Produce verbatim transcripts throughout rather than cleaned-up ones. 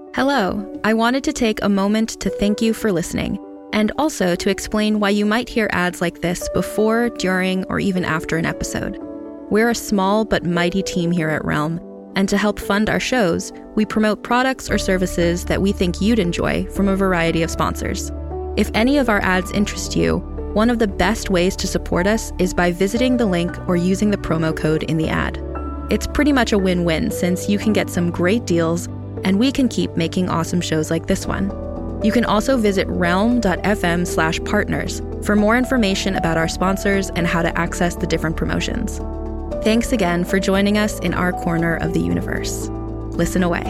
Hello, I wanted to take a moment to thank you for listening, and also to explain why you might hear ads like this before, during, or even after an episode. We're a small but mighty team here at Realm, and to help fund our shows, we promote products or services that we think you'd enjoy from a variety of sponsors. If any of our ads interest you, one of the best ways to support us is by visiting the link or using the promo code in the ad. It's pretty much a win-win since you can get some great deals and we can keep making awesome shows like this one. You can also visit realm.fm slash partners for more information about our sponsors and how to access the different promotions. Thanks again for joining us in our corner of the universe. Listen away.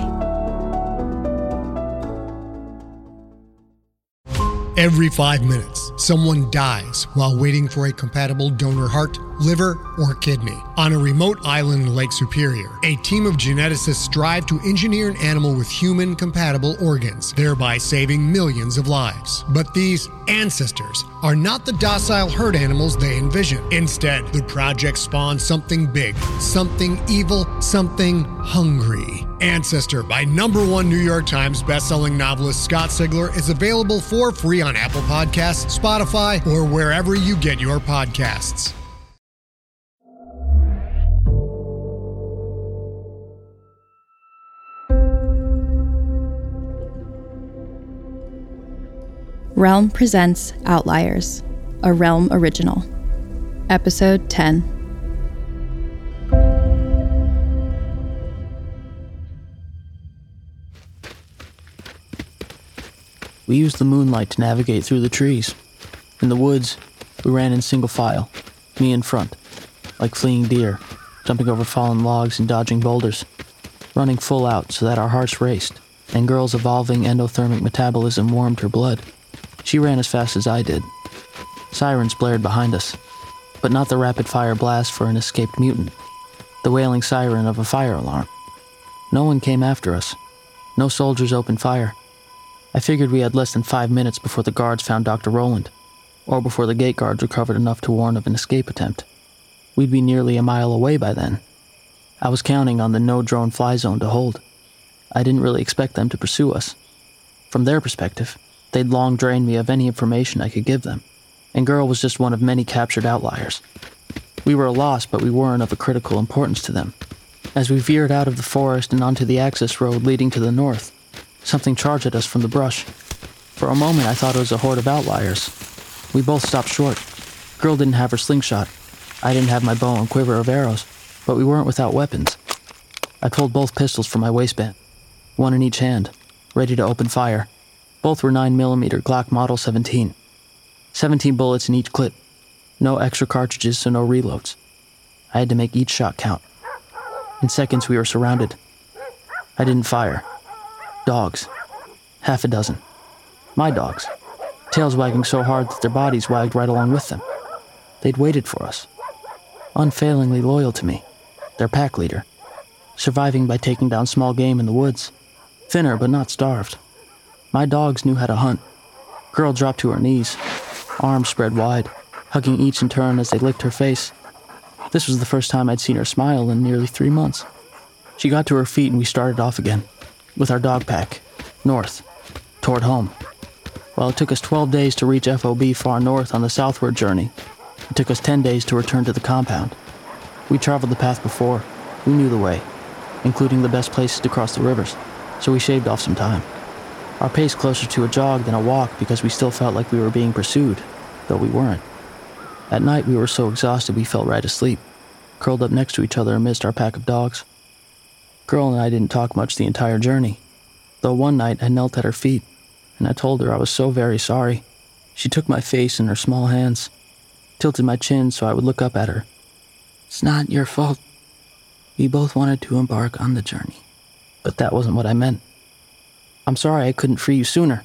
Every five minutes, someone dies while waiting for a compatible donor heart, liver, or kidney. On a remote island in Lake Superior, a team of geneticists strive to engineer an animal with human-compatible organs, thereby saving millions of lives. But these ancestors are not the docile herd animals they envision. Instead, the project spawns something big, something evil, something hungry. Ancestor by number one New York Times bestselling novelist Scott Sigler is available for free on Apple Podcasts, Spotify, or wherever you get your podcasts. Realm presents Outliers, a Realm original. Episode ten. We used the moonlight to navigate through the trees. In the woods, we ran in single file, me in front, like fleeing deer, jumping over fallen logs and dodging boulders, running full out so that our hearts raced, and Girl's evolving endothermic metabolism warmed her blood. She ran as fast as I did. Sirens blared behind us, but not the rapid-fire blast for an escaped mutant, the wailing siren of a fire alarm. No one came after us. No soldiers opened fire. I figured we had less than five minutes before the guards found Doctor Roland, or before the gate guards recovered enough to warn of an escape attempt. We'd be nearly a mile away by then. I was counting on the no-drone fly zone to hold. I didn't really expect them to pursue us. From their perspective, they'd long drained me of any information I could give them, and Girl was just one of many captured outliers. We were a loss, but we weren't of a critical importance to them. As we veered out of the forest and onto the access road leading to the north, something charged at us from the brush. For a moment, I thought it was a horde of outliers. We both stopped short. Girl didn't have her slingshot. I didn't have my bow and quiver of arrows, but we weren't without weapons. I pulled both pistols from my waistband, one in each hand, ready to open fire. Both were nine millimeter Glock Model seventeen. seventeen bullets in each clip. No extra cartridges, so no reloads. I had to make each shot count. In seconds, we were surrounded. I didn't fire. Dogs. Half a dozen. My dogs. Tails wagging so hard that their bodies wagged right along with them. They'd waited for us. Unfailingly loyal to me. Their pack leader. Surviving by taking down small game in the woods. Thinner, but not starved. My dogs knew how to hunt. Girl dropped to her knees, arms spread wide, hugging each in turn as they licked her face. This was the first time I'd seen her smile in nearly three months. She got to her feet and we started off again, with our dog pack, north, toward home. While it took us twelve days to reach F O B far north on the southward journey, it took us ten days to return to the compound. We traveled the path before. We knew the way, including the best places to cross the rivers, so we shaved off some time. Our pace closer to a jog than a walk because we still felt like we were being pursued, though we weren't. At night we were so exhausted we fell right asleep, curled up next to each other amidst our pack of dogs. Girl and I didn't talk much the entire journey, though one night I knelt at her feet, and I told her I was so very sorry. She took my face in her small hands, tilted my chin so I would look up at her. It's not your fault. We both wanted to embark on the journey, but that wasn't what I meant. I'm sorry I couldn't free you sooner.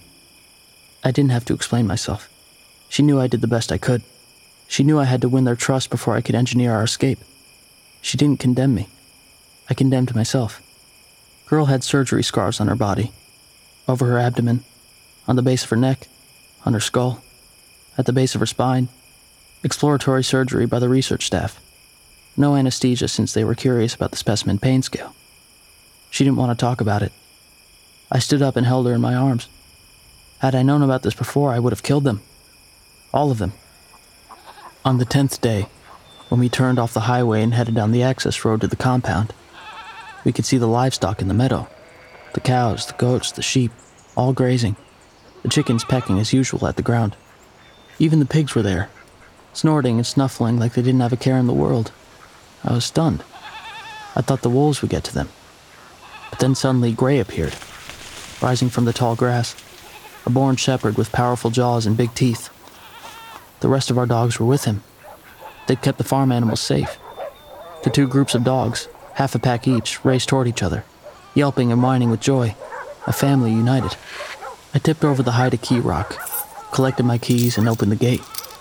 I didn't have to explain myself. She knew I did the best I could. She knew I had to win their trust before I could engineer our escape. She didn't condemn me. I condemned myself. Girl had surgery scars on her body, over her abdomen, on the base of her neck, on her skull, at the base of her spine. Exploratory surgery by the research staff. No anesthesia since they were curious about the specimen pain scale. She didn't want to talk about it. I stood up and held her in my arms. Had I known about this before, I would have killed them. All of them. On the tenth day, when we turned off the highway and headed down the access road to the compound, we could see the livestock in the meadow. The cows, the goats, the sheep, all grazing. The chickens pecking as usual at the ground. Even the pigs were there, snorting and snuffling like they didn't have a care in the world. I was stunned. I thought the wolves would get to them. But then suddenly Gray appeared, rising from the tall grass, a born shepherd with powerful jaws and big teeth. The rest of our dogs were with him. They'd kept the farm animals safe. The two groups of dogs, half a pack each, raced toward each other, yelping and whining with joy, a family united. I tipped over the hide of Key Rock, collected my keys, and opened the gate.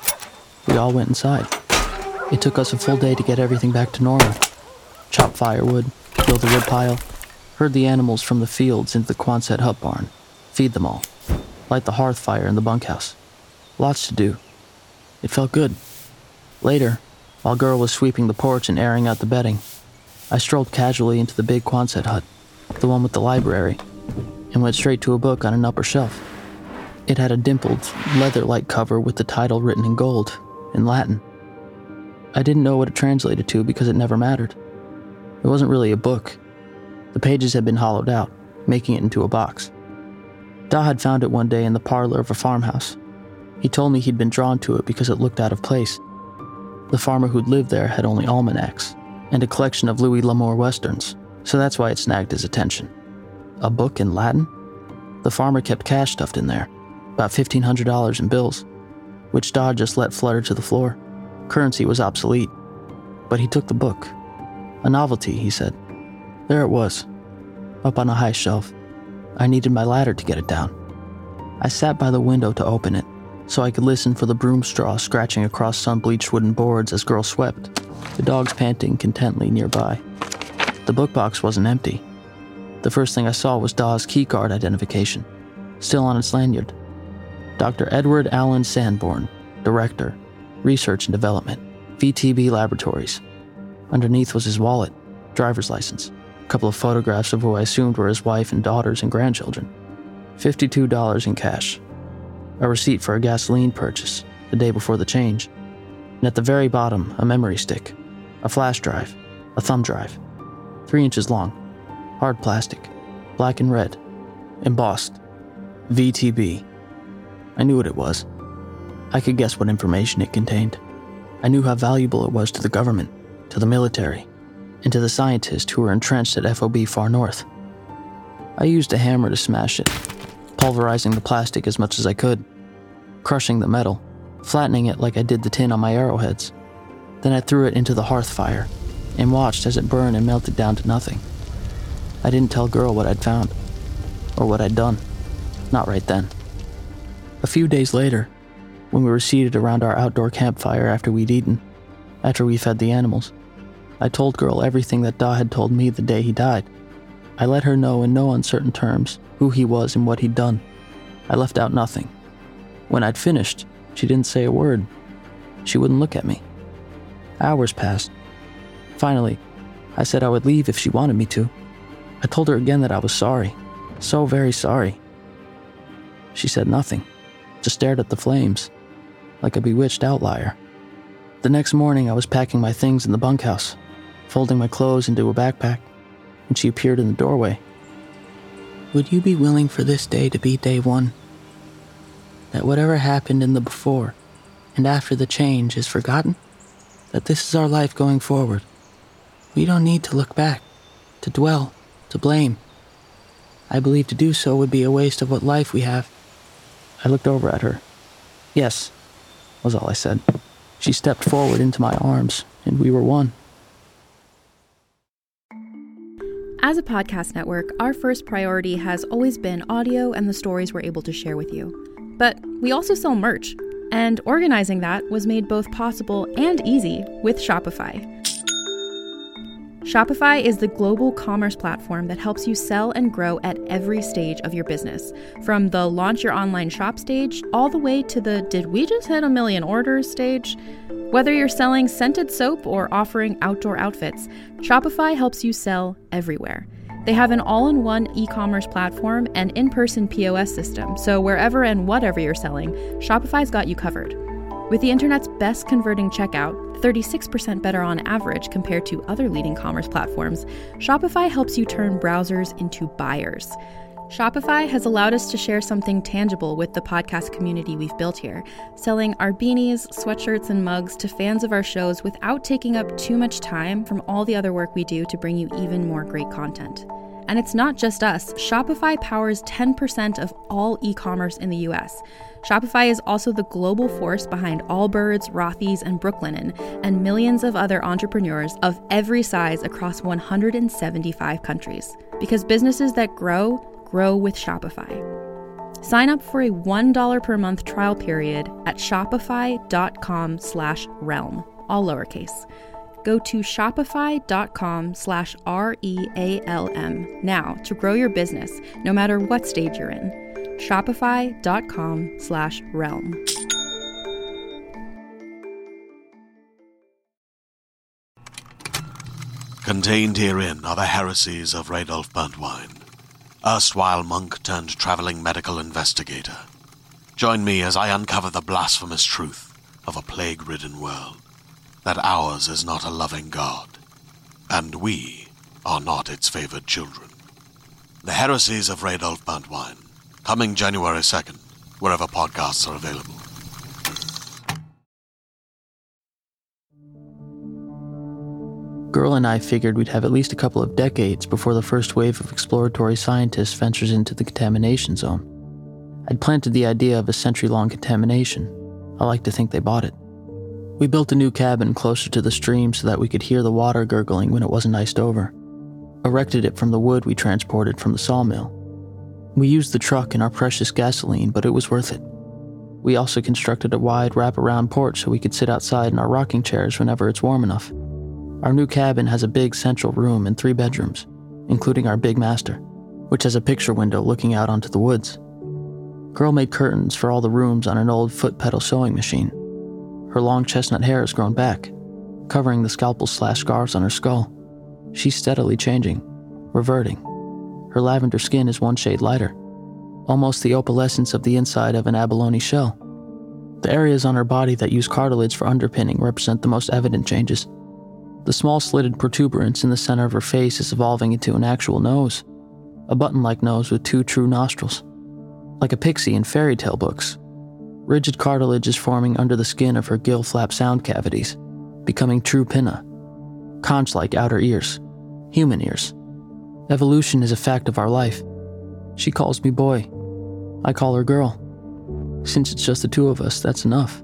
We all went inside. It took us a full day to get everything back to normal. Chop firewood, build a wood pile, herd the animals from the fields into the Quonset hut barn, feed them all, light the hearth fire in the bunkhouse. Lots to do. It felt good. Later, while Girl was sweeping the porch and airing out the bedding, I strolled casually into the big Quonset hut, the one with the library, and went straight to a book on an upper shelf. It had a dimpled, leather-like cover with the title written in gold, in Latin. I didn't know what it translated to because it never mattered. It wasn't really a book. The pages had been hollowed out, making it into a box. Da had found it one day in the parlor of a farmhouse. He told me he'd been drawn to it because it looked out of place. The farmer who'd lived there had only almanacs and a collection of Louis L'Amour westerns, so that's why it snagged his attention. A book in Latin? The farmer kept cash stuffed in there, about fifteen hundred dollars in bills, which Da just let flutter to the floor. Currency was obsolete, but he took the book. A novelty, he said. There it was, up on a high shelf. I needed my ladder to get it down. I sat by the window to open it, so I could listen for the broom straw scratching across sun-bleached wooden boards as Girl swept, the dogs panting contently nearby. The book box wasn't empty. The first thing I saw was Da's keycard identification, still on its lanyard. Doctor Edward Allen Sanborn, Director, Research and Development, V T B Laboratories. Underneath was his wallet, driver's license, a couple of photographs of who I assumed were his wife and daughters and grandchildren. fifty-two dollars in cash. A receipt for a gasoline purchase, the day before the change. And at the very bottom, a memory stick, a flash drive, a thumb drive, three inches long, hard plastic, black and red, embossed, V T B. I knew what it was. I could guess what information it contained. I knew how valuable it was to the government, to the military, and to the scientists who were entrenched at F O B far north. I used a hammer to smash it, pulverizing the plastic as much as I could, crushing the metal, flattening it like I did the tin on my arrowheads. Then I threw it into the hearth fire and watched as it burned and melted down to nothing. I didn't tell Girl what I'd found, or what I'd done. Not right then. A few days later, when we were seated around our outdoor campfire after we'd eaten, after we fed the animals, I told Girl everything that Da had told me the day he died. I let her know in no uncertain terms who he was and what he'd done. I left out nothing. When I'd finished, she didn't say a word. She wouldn't look at me. Hours passed. Finally, I said I would leave if she wanted me to. I told her again that I was sorry, so very sorry. She said nothing, just stared at the flames, like a bewitched outlier. The next morning, I was packing my things in the bunkhouse, folding my clothes into a backpack, and she appeared in the doorway. Would you be willing for this day to be day one? That whatever happened in the before and after the change is forgotten? That this is our life going forward. We don't need to look back, to dwell, to blame. I believe to do so would be a waste of what life we have. I looked over at her. Yes, was all I said. She stepped forward into my arms, and we were one. As a podcast network, our first priority has always been audio and the stories we're able to share with you. But we also sell merch, and organizing that was made both possible and easy with Shopify. Shopify is the global commerce platform that helps you sell and grow at every stage of your business, from the launch your online shop stage all the way to the did we just hit a million orders stage. Whether you're selling scented soap or offering outdoor outfits, Shopify helps you sell everywhere. They have an all-in-one e-commerce platform and in-person P O S system, so wherever and whatever you're selling, Shopify's got you covered. With the internet's best converting checkout, thirty-six percent better on average compared to other leading commerce platforms, Shopify helps you turn browsers into buyers. Shopify has allowed us to share something tangible with the podcast community we've built here, selling our beanies, sweatshirts, and mugs to fans of our shows without taking up too much time from all the other work we do to bring you even more great content. And it's not just us. Shopify powers ten percent of all e-commerce in the U S. Shopify is also the global force behind Allbirds, Rothy's, and Brooklinen, and millions of other entrepreneurs of every size across one hundred seventy-five countries. Because businesses that grow, grow with Shopify. Sign up for a one dollar per month trial period at shopify.com slash realm, all lowercase. Go to shopify.com slash R-E-A-L-M now to grow your business, no matter what stage you're in. Shopify.com slash realm. Contained herein are the heresies of Radolf Burntwine, erstwhile monk turned traveling medical investigator. Join me as I uncover the blasphemous truth of a plague-ridden world, that ours is not a loving God, and we are not its favored children. The Heresies of Radolf Burntwine, coming January second, wherever podcasts are available. Girl and I figured we'd have at least a couple of decades before the first wave of exploratory scientists ventures into the contamination zone. I'd planted the idea of a century-long contamination. I like to think they bought it. We built a new cabin closer to the stream so that we could hear the water gurgling when it wasn't iced over. Erected it from the wood we transported from the sawmill. We used the truck and our precious gasoline, but it was worth it. We also constructed a wide wraparound porch so we could sit outside in our rocking chairs whenever it's warm enough. Our new cabin has a big central room and three bedrooms, including our big master, which has a picture window looking out onto the woods. Girl made curtains for all the rooms on an old foot-pedal sewing machine. Her long chestnut hair has grown back, covering the scalpel-slash-scars on her skull. She's steadily changing, reverting. Her lavender skin is one shade lighter, almost the opalescence of the inside of an abalone shell. The areas on her body that use cartilage for underpinning represent the most evident changes. The small slitted protuberance in the center of her face is evolving into an actual nose, a button-like nose with two true nostrils. Like a pixie in fairy tale books, rigid cartilage is forming under the skin of her gill flap sound cavities, becoming true pinna, conch-like outer ears, human ears. Evolution is a fact of our life. She calls me boy. I call her girl. Since it's just the two of us, that's enough.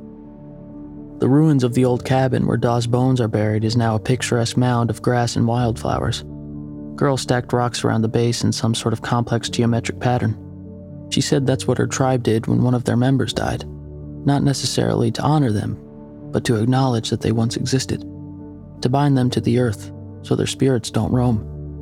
The ruins of the old cabin where Daw's bones are buried is now a picturesque mound of grass and wildflowers. Girl stacked rocks around the base in some sort of complex geometric pattern. She said that's what her tribe did when one of their members died, not necessarily to honor them, but to acknowledge that they once existed, to bind them to the earth so their spirits don't roam.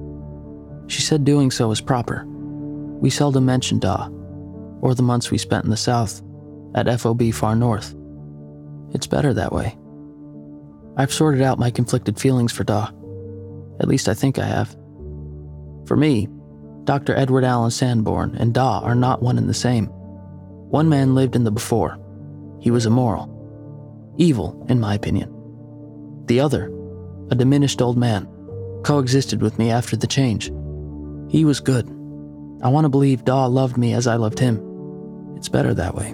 She said doing so is proper. We seldom mention Daw, or the months we spent in the south, at F O B Far North. It's better that way. I've sorted out my conflicted feelings for Daw. At least I think I have. For me, Doctor Edward Allen Sanborn and Daw are not one and the same. One man lived in the before. He was immoral. Evil, in my opinion. The other, a diminished old man, coexisted with me after the change. He was good. I want to believe Daw loved me as I loved him. It's better that way.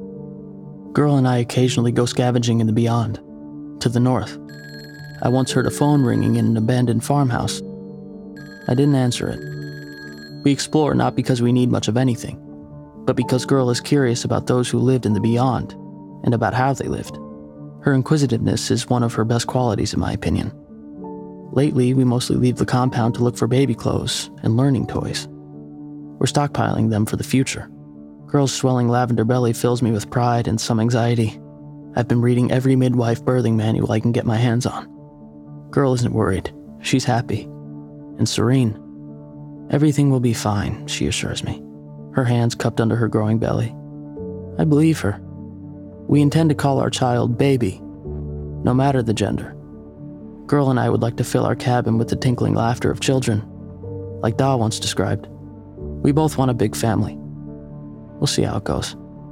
Girl and I occasionally go scavenging in the beyond, to the north. I once heard a phone ringing in an abandoned farmhouse. I didn't answer it. We explore not because we need much of anything, but because Girl is curious about those who lived in the beyond, and about how they lived. Her inquisitiveness is one of her best qualities, in my opinion. Lately, we mostly leave the compound to look for baby clothes and learning toys. We're stockpiling them for the future. Girl's swelling lavender belly fills me with pride and some anxiety. I've been reading every midwife birthing manual I can get my hands on. Girl isn't worried. She's happy. And serene. Everything will be fine, she assures me, her hands cupped under her growing belly. I believe her. We intend to call our child Baby, no matter the gender. Girl and I would like to fill our cabin with the tinkling laughter of children. Like Da once described, we both want a big family. We'll see how it goes.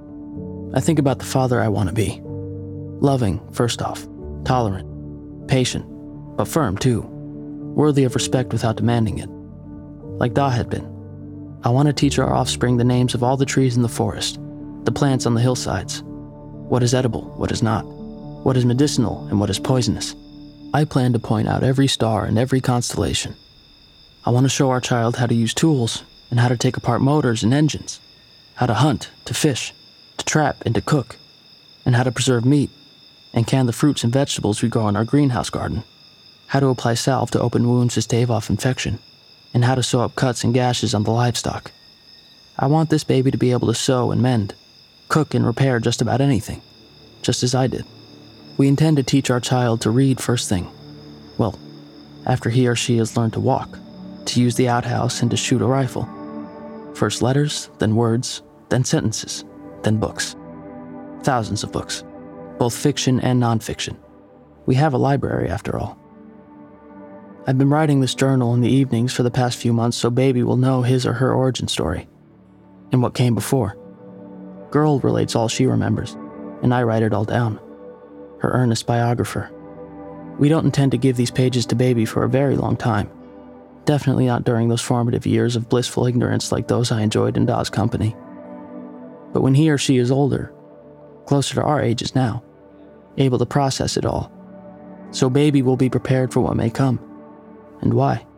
I think about the father I want to be. Loving, first off. Tolerant. Patient. But firm, too. Worthy of respect without demanding it. Like Da had been. I want to teach our offspring the names of all the trees in the forest, the plants on the hillsides. What is edible, what is not. What is medicinal and what is poisonous. I plan to point out every star and every constellation. I want to show our child how to use tools and how to take apart motors and engines, how to hunt, to fish, to trap, and to cook, and how to preserve meat and can the fruits and vegetables we grow in our greenhouse garden, how to apply salve to open wounds to stave off infection, and how to sew up cuts and gashes on the livestock. I want this baby to be able to sew and mend, cook and repair just about anything, just as I did. We intend to teach our child to read first thing. Well, after he or she has learned to walk, to use the outhouse, and to shoot a rifle. First letters, then words, then sentences, then books. Thousands of books, both fiction and nonfiction. We have a library, after all. I've been writing this journal in the evenings for the past few months so Baby will know his or her origin story, and what came before. Girl relates all she remembers, and I write it all down. Her earnest biographer. We don't intend to give these pages to Baby for a very long time. Definitely not during those formative years of blissful ignorance like those I enjoyed in Da's company. But when he or she is older, closer to our ages now, able to process it all, so Baby will be prepared for what may come, and why.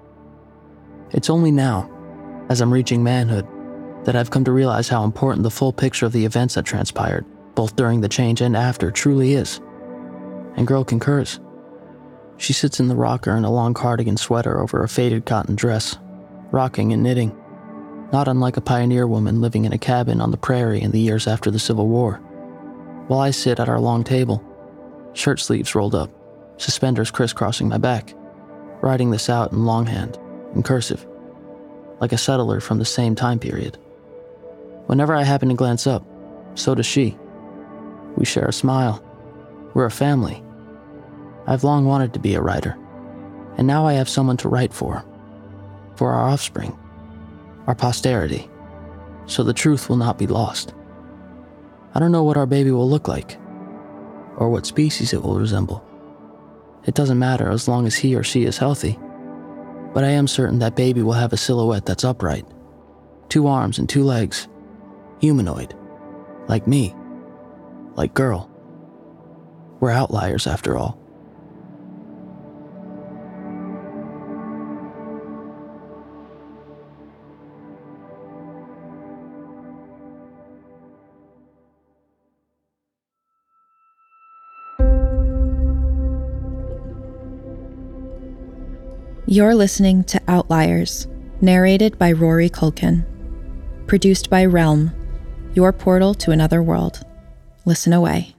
It's only now, as I'm reaching manhood, that I've come to realize how important the full picture of the events that transpired, both during the change and after, truly is. And Girl concurs. She sits in the rocker in a long cardigan sweater over a faded cotton dress, rocking and knitting, not unlike a pioneer woman living in a cabin on the prairie in the years after the Civil War, while I sit at our long table, shirt sleeves rolled up, suspenders crisscrossing my back, writing this out in longhand, in cursive, like a settler from the same time period. Whenever I happen to glance up, so does she. We share a smile. We're a family. I've long wanted to be a writer, and now I have someone to write for. For our offspring, our posterity, so the truth will not be lost. I don't know what our baby will look like, or what species it will resemble. It doesn't matter as long as he or she is healthy, but I am certain that Baby will have a silhouette that's upright, two arms and two legs, humanoid, like me, like Girl. We're outliers after all. You're listening to Outliers, narrated by Rory Culkin. Produced by Realm, your portal to another world. Listen away.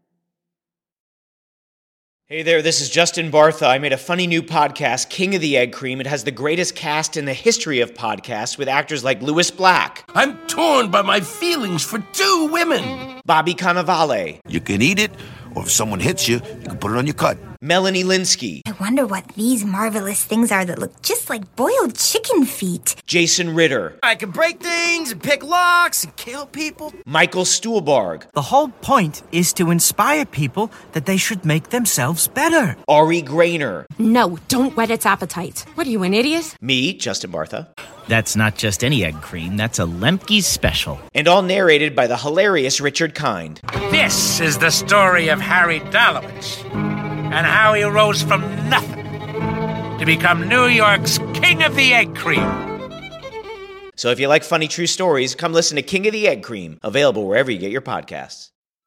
Hey there, this is Justin Bartha. I made a funny new podcast, King of the Egg Cream. It has the greatest cast in the history of podcasts with actors like Louis Black. I'm torn by my feelings for two women. Bobby Cannavale. You can eat it, or if someone hits you, you can put it on your cut. Melanie Linsky. I wonder what these marvelous things are that look just like boiled chicken feet. Jason Ritter. I can break things and pick locks and kill people. Michael Stuhlbarg. The whole point is to inspire people that they should make themselves better. Ari Grainer. No, don't whet its appetite. What are you, an idiot? Me, Justin Bartha. That's not just any egg cream, that's a Lemke's special. And all narrated by the hilarious Richard Kind. This is the story of Harry Dalowitz and how he rose from nothing to become New York's King of the Egg Cream. So if you like funny true stories, come listen to King of the Egg Cream, available wherever you get your podcasts.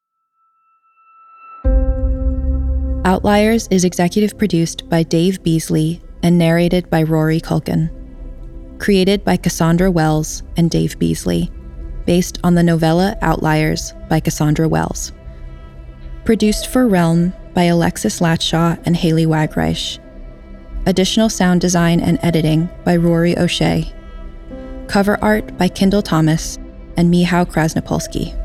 Outliers is executive produced by Dave Beasley and narrated by Rory Culkin. Created by Cassandra Wells and Dave Beasley, based on the novella Outliers by Cassandra Wells. Produced for Realm by Alexis Latshaw and Haley Wagreich. Additional sound design and editing by Rory O'Shea. Cover art by Kendall Thomas and Michał Krasnopolski.